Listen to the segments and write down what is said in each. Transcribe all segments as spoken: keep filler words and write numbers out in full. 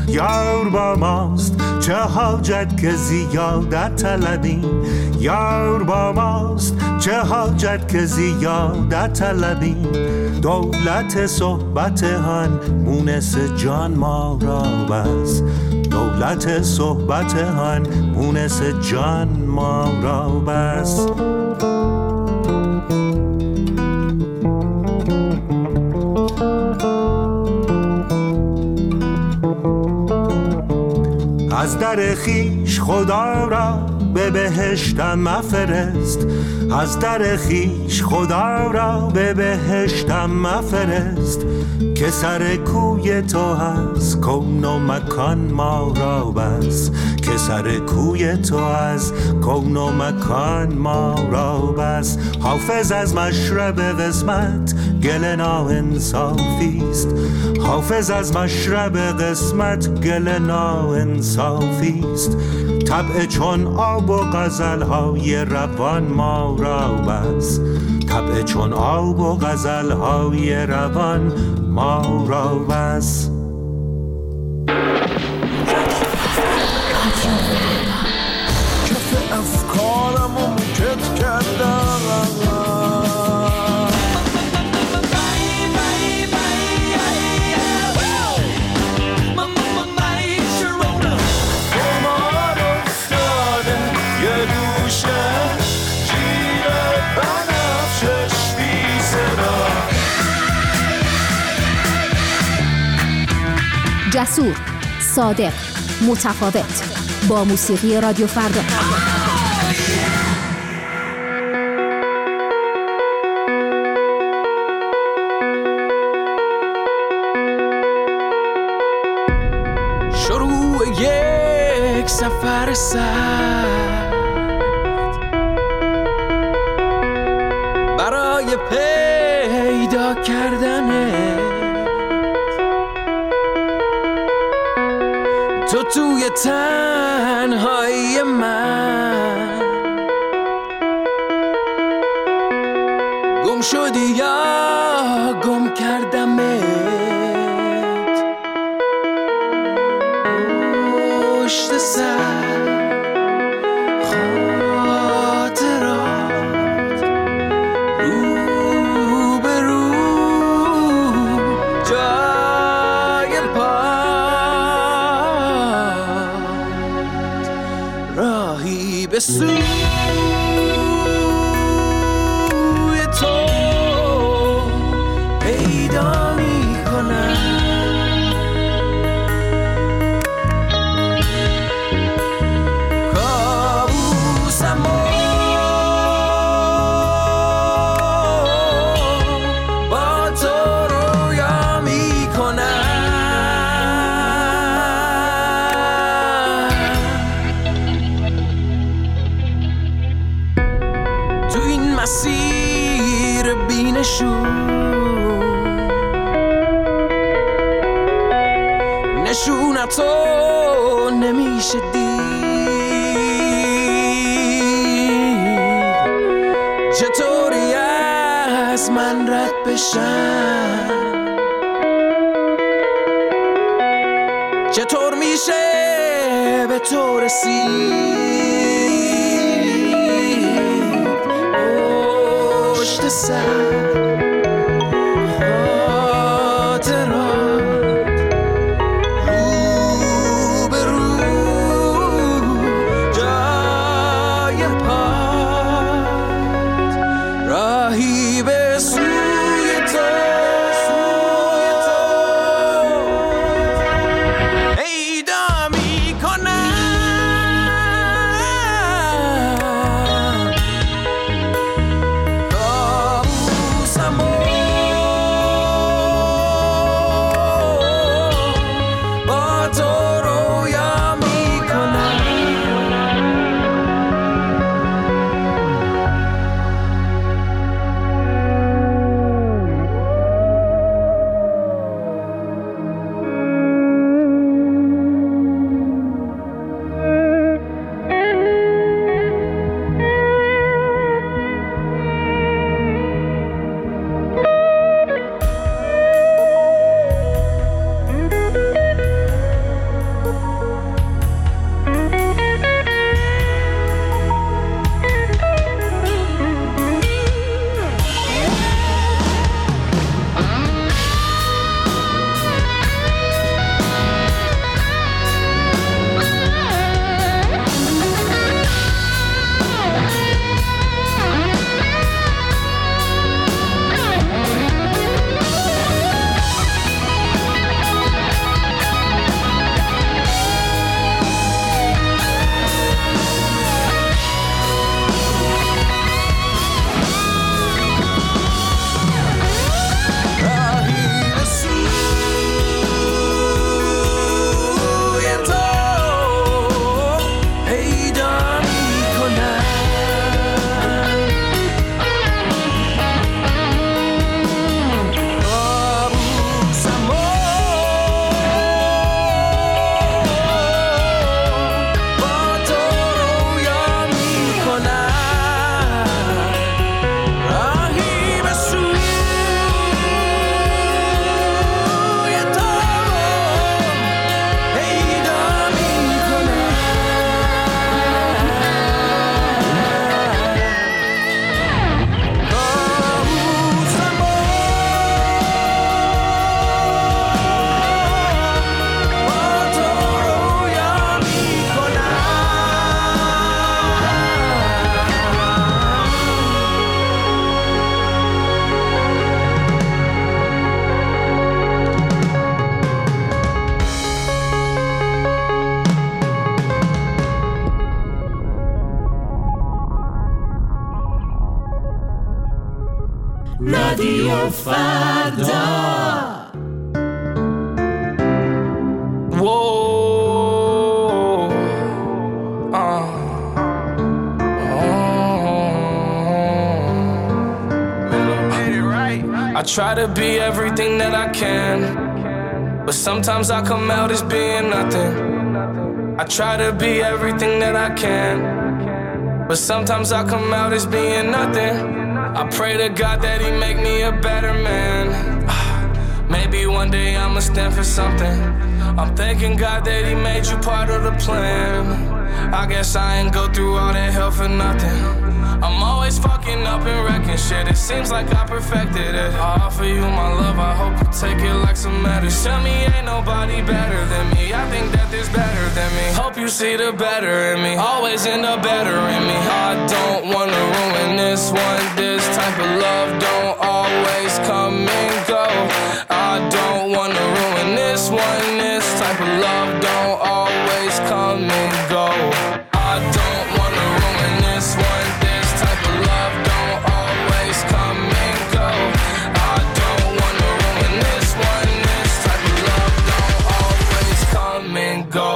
یار با ماست چه حاجت که زیادت طلبیم. یار با ماست چه حاجت که زیادت طلبیم. دولت صحبت هن مونس جان ما را بس. دولت صحبت هن مونس جان ما را بس. از در خیش خدا را به بهشتم مفرست. از در خیش خدا را به بهشتم مفرست. که سر کوی تو هست کون و مکان ما را بس. که سر کوی تو هست کون و مکان ما را بس. حافظ از مشرب قسمت گل ناانصافیست. حافظ از مشرب قسمت گل ناانصافیست. طبع چون آب و غزل‌های روان ما را بس. طبع چون آب و غزل‌های روان ما را بس. کف افکارمو مکت کردم. جسور، صادق، متفاوت، با موسیقی رادیو فردا. شروع یک سفر سخت برای پیدا کردنه. تو توی تنهایی من گم شدی یا گم کردمت. پشت سر خاطرات رو به رو جای پا راهی به سوی تو پیدا می کنم. کابوسمو با تو رویا می کنم. تو این مسیر بینشون نشونتو نمیشه دید. چطوری از من رد بشن؟ چطور میشه به تو رسید؟ پشت سر رادیو فردا. I try to be everything that I can, but sometimes I come out as being nothing. I try to be everything that I can, but sometimes I come out as being nothing. I pray to God that he make me a better man. Maybe one day I'ma stand for something. I'm thanking God that he made you part of the plan. I guess I ain't go through all that hell for nothing. I'm always fucking up and wrecking shit. It seems like I perfected it. I offer you my love, I hope you take it like some medicine. Tell me ain't nobody better than me. I think that there's better than me. Hope you see the better in me. Always end up better in me. I don't wanna ruin this one. This type of love don't always come and go. I don't wanna ruin this one. This type of love don't always come and go. I don't wanna ruin this one. Love don't always come and go. I don't wanna ruin this one. This type of love don't always come and go.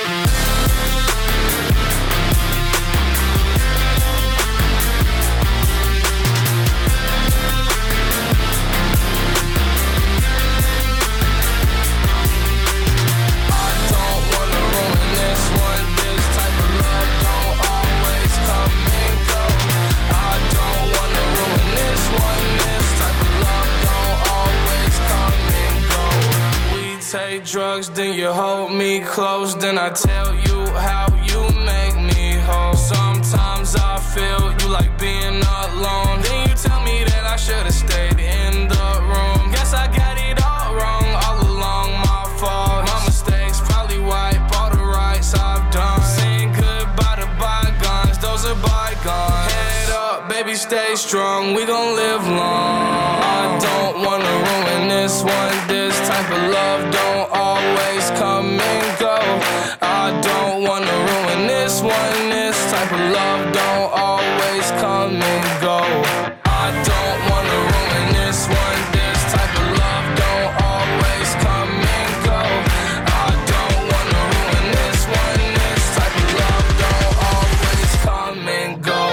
I don't wanna ruin this one. This type of love don't always come and go. I don't wanna ruin this one. This type of love don't always come and go. We take drugs, then you hold me close, then I tell you how you make me whole. Sometimes I feel you like being alone. Then you tell me that I should've stayed in the room. Guess I got it all wrong, all along my fault. My mistakes probably wipe all the rights I've done. Saying goodbye to bygones, those are bygones. Head up, baby, stay strong, we gon' live long. I don't wanna ruin this one. This type of love don't always come and go. I don't wanna ruin this one. This type of love don't always come and go. I don't wanna ruin this one. This type of love don't always come and go. I don't wanna ruin this one. This type of love don't always come and go.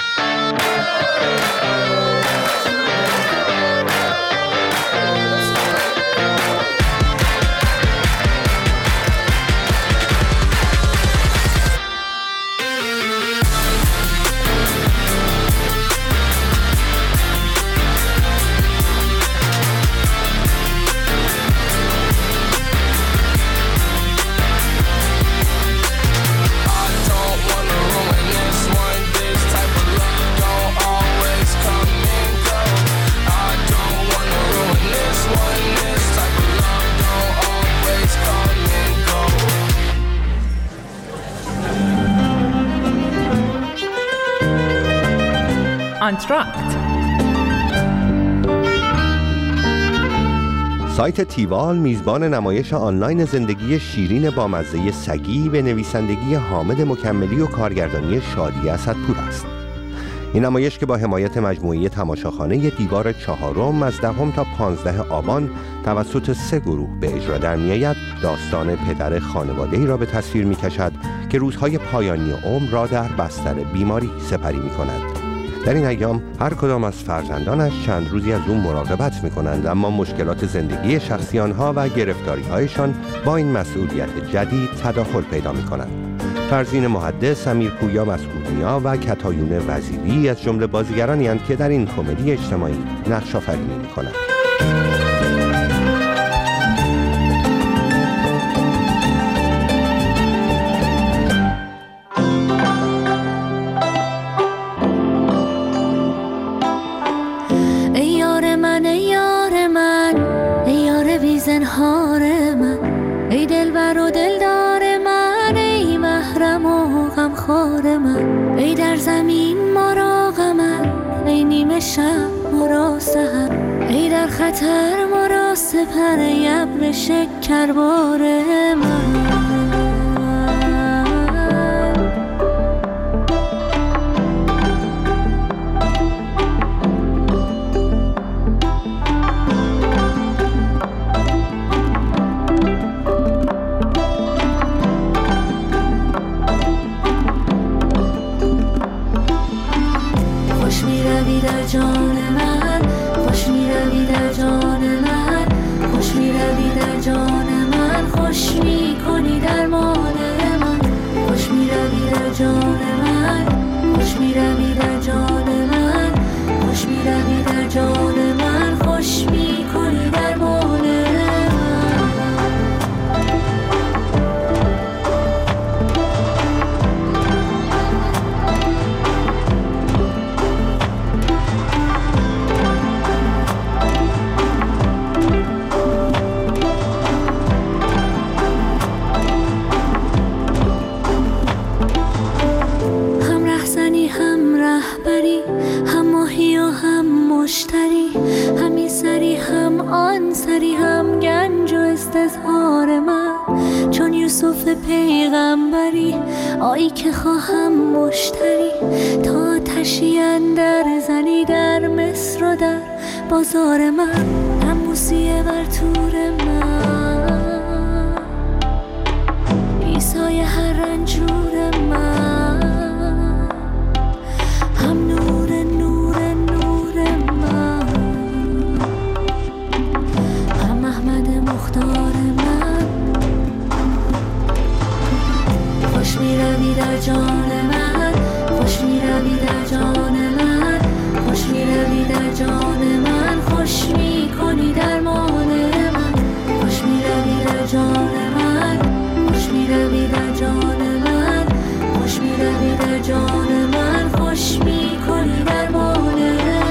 آنتراکت. سایت تیوال میزبان نمایش آنلاین زندگی شیرین بامزه سگی به نویسندگی حامد مکملی و کارگردانی شادی اسدپور است. این نمایش که با حمایت مجموعه تماشاخانه دیوار چهارم از دهم تا پانزده آبان توسط سه گروه به اجرا در می‌آید، داستان پدر خانواده‌ای را به تصویر می‌کشد که روزهای پایانی عمر را در بستر بیماری سپری می‌کند. در این ایام هر کدام از فرزندانش چند روزی از او مراقبت می‌کنند، اما مشکلات زندگی شخصی آنها و گرفتاری‌هایشان با این مسئولیت جدید تداخل پیدا می‌کنند. فرزین محدث، امیر پویا مسعودنیا و کتایون وزیری از جمله بازیگرانی اند که در این کمدی اجتماعی نقش آفرینی می‌کنند. زنهار من، ای دلبر و دلدار من، ای محرم و غمخوار من، ای در زمین ما را قمر، ای نیمه شب ما را سحر، ای در خطر ما را سپر، ای ابر شکربار من. جان من، خوش میروی در جان من، خوش میروی در جان من، خوش میکنی درمان من، خوش میروی در جان من، خوش میروی در جان من، خوش میروی در جان من، خوش میکنی درمان من. همین سری هم آن سری هم گنج و استظهار من، چون یوسف پیغمبری آیی که خواهم مشتری، تا آتشی اندر زنی در مصر و در بازار من، نموسیه بر تور من، عیسای هر رنجور من، هم نور نور نور من، هم احمد مختار من، خوش میروی در جان من، خوش میروی در جان من، خوش میروی در جان من، خوش میکنی درمان من، خوش میروی در جان من، خوش میروی در جان من، خوش میروی در جان من، خوش میکنی درمان من.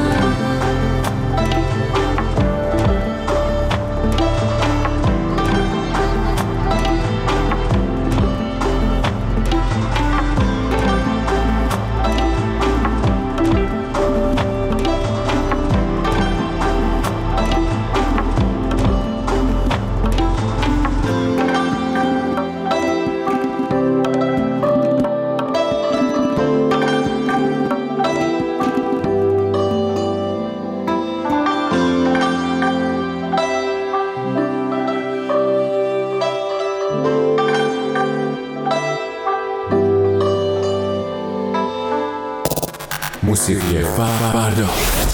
موسیقی فردا.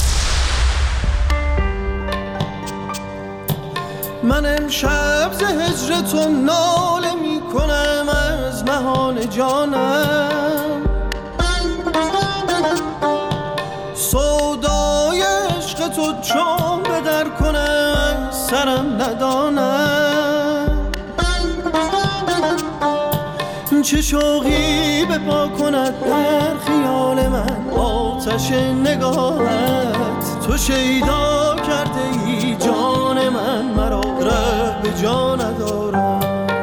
من امشب ز هجر تو ناله می کنم از نهان جانم، سودای عشق تو چون به در کنم سرم ندانم، چه شوقی به پا کند در خیال من آتش نگاهت، تو شیدا کرده ای جان من، مرا ره به جا ندارم.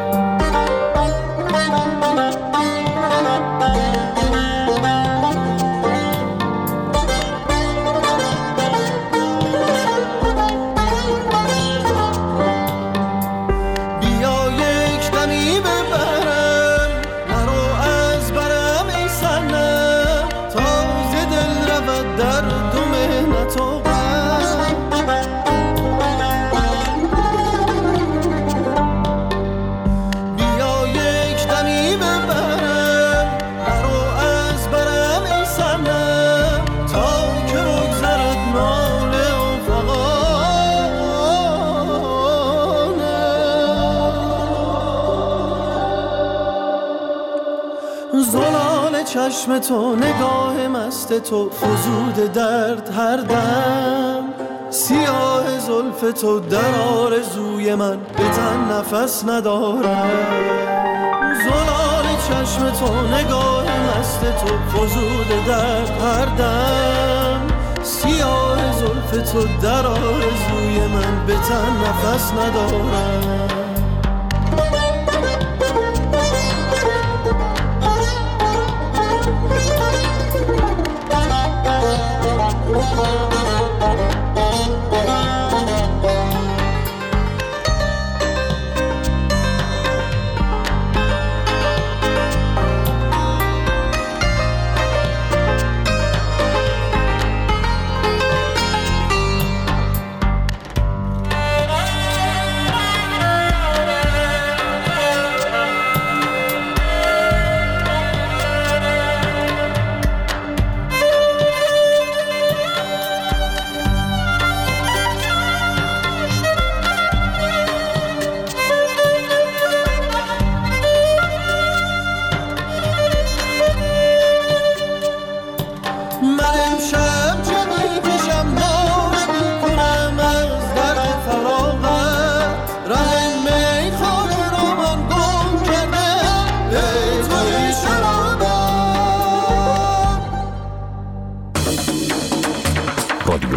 چشم تو نگاه مست تو فزود درد هر دم، سیاه زلف تو در آرزوی من به تن نفس ندارم، زلال چشم تو نگاه مست تو فزود درد هر دم، سیاه زلف تو در آرزوی من به تن نفس ندارم.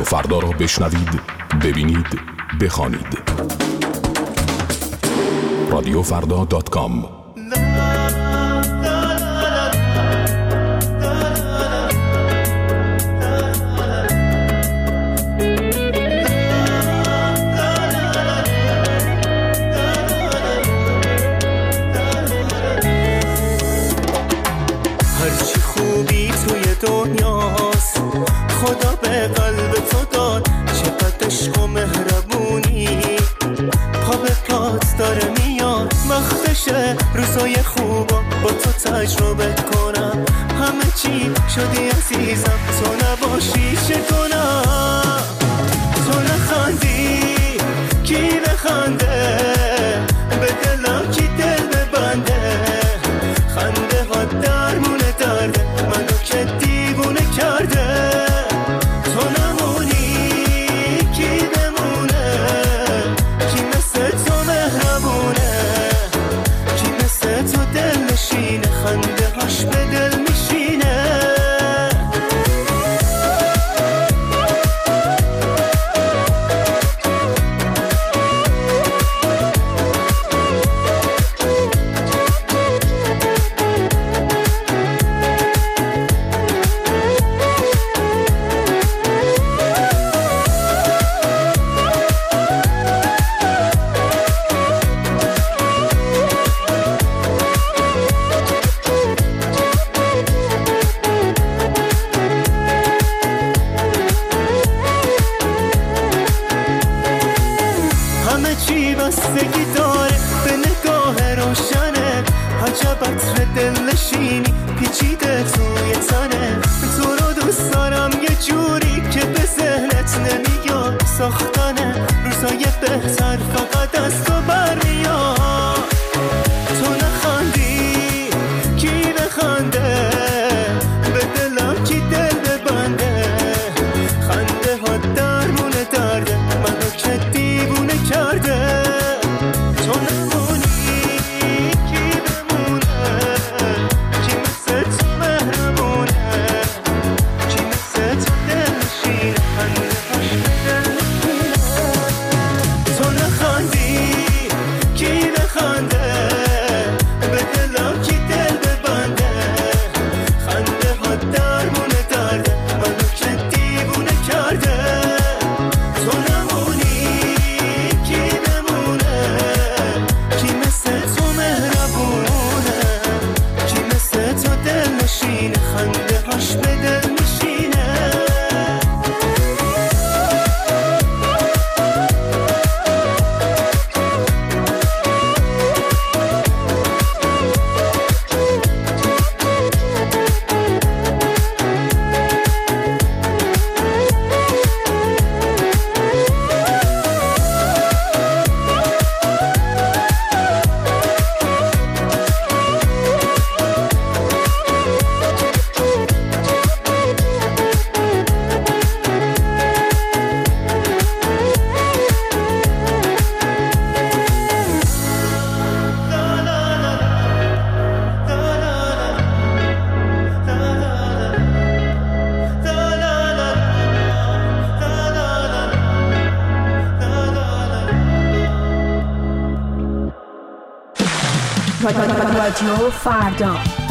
فردا را بشنوید، ببینید، بخوانید. رادیو فردا دات کام. هرچی خوبی توی دنیاست خدا به قلب تو داد، چقدر عشق و مهربونی پا به پات داره میاد. وقتشه روزای خوبا با تو تجربه کنم، همه چی شدی عزیزم تو نباشی چه کنم. تو نخندی کی بخنده، به دلم کی دل ببنده، خنده ها درمونه درده منو که دیوونه کرده. تو نمونی کی بمونه، کی مثل تو مهربونه، کی مثل تو دل نشینه، خنده هاش به دل میشینه. بستگی داره به نگاه روشنه، عجب عطر دلنشینی پیچیده توی تنه. تو رو دوست دارم یه جوری که به ذهنت نمیاد، ساختن روزای بهتر فقط از تو برمیاد. تو نخندی کی بخنده، به دلم کی دل ببنده، خنده ها درمونه درده منو که دیوونه کرده. رادیو فردا.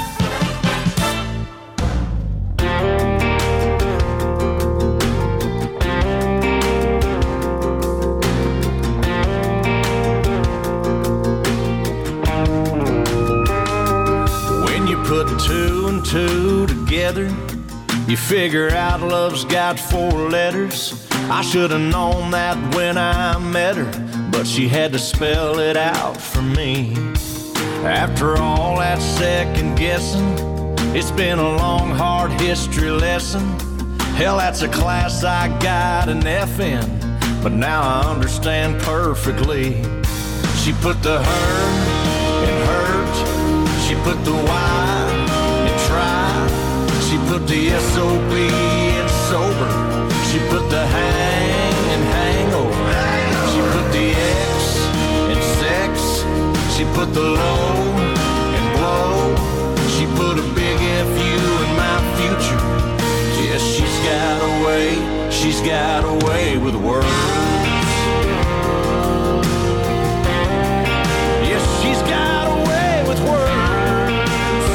When you put two and two together, you figure out love's got four letters. I should have known that when I met her, but she had to spell it out for me. After all that second guessing, it's been a long, hard history lesson. Hell, that's a class I got an F in, but now I understand perfectly. She put the her in hurt, she put the Y in try, she put the S O B in sober, she put the hang in hangover, she put the X in sex, she put the low in blow, she put a big F U in my future. Yes, she's got a way, she's got a way with words. Yes, she's got a way with words.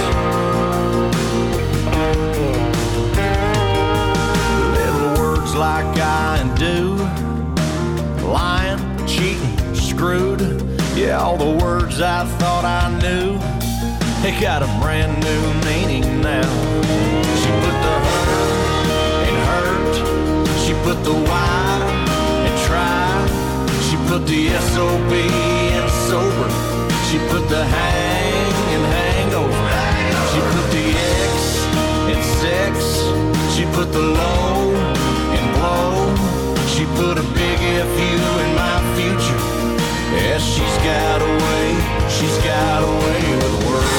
Little words like I and do, lying, cheating, screwed. Yeah, all the words I thought I knew, they got a brand new meaning now. She put the hurt in hurt, she put the why in try, she put the S O B in sober, she put the hang in hangover, she put the X in sex, she put the low in blow, she put a big F U in my future. Yes, she's got a way, she's got a way with words.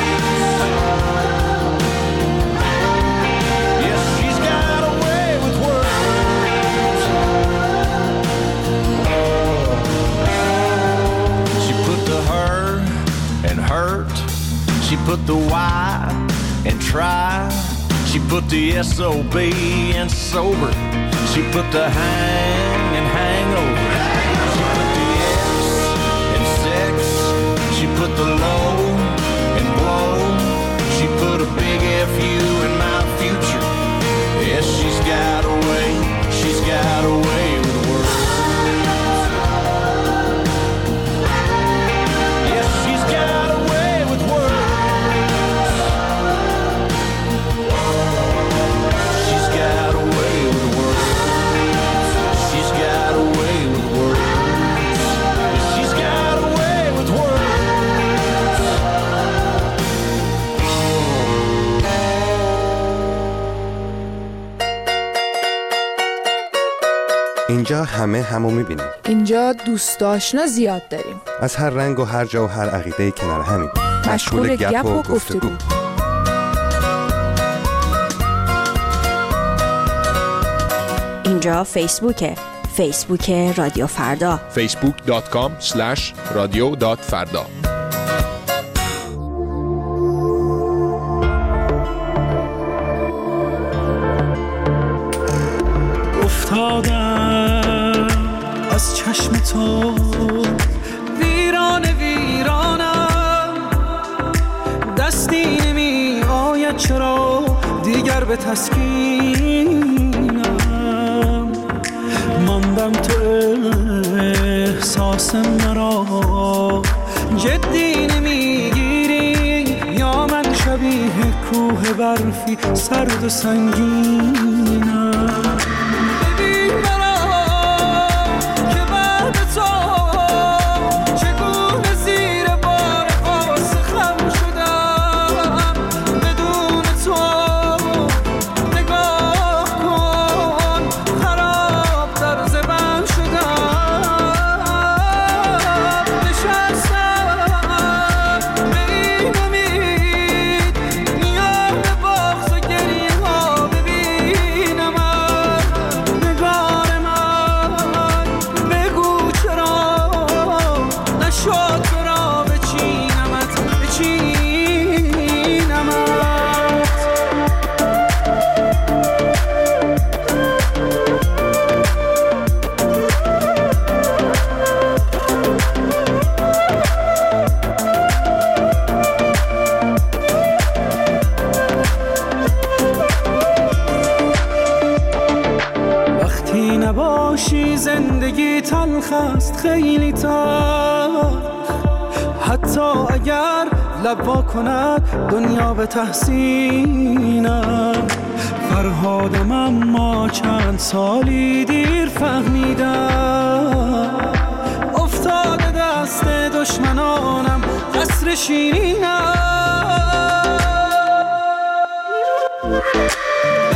Yes, she's got a way with words. She put the her and hurt, she put the why and try, she put the S O B in sober, she put the hang and hangover, she put the she put the low and blow, she put a big F U in my future. Yes, she's got a way, she's got a way with words. Yes, she's got a way with words. She's got a way with words. She's got a way with words. She's got a way with words. اینجا همه همو میبینیم. اینجا دوست آشنا زیاد داریم. از هر رنگ و هر جا و هر عقیده کنار همین. مشغول گپ و گفتگو. اینجا فیسبوکه. فیسبوک رادیو فردا. فیسبوک دات کام اسلش رادیو دات فردا. افتادم از چشم تو ویران ویرانم، دستی نمی آید چرا دیگر به تسکینم، ماندم تو احساسم مرا جدی نمیگیری، یا من شبیه کوه برفی سرد و سنگینم. زندگی تلخ است خیلی تلخ، حتی اگر لب وا کند دنیا به تحسینم. فرهادم اما چند سالی دیر فهمیدم، افتاده دست دشمنانم قصر شیرینم.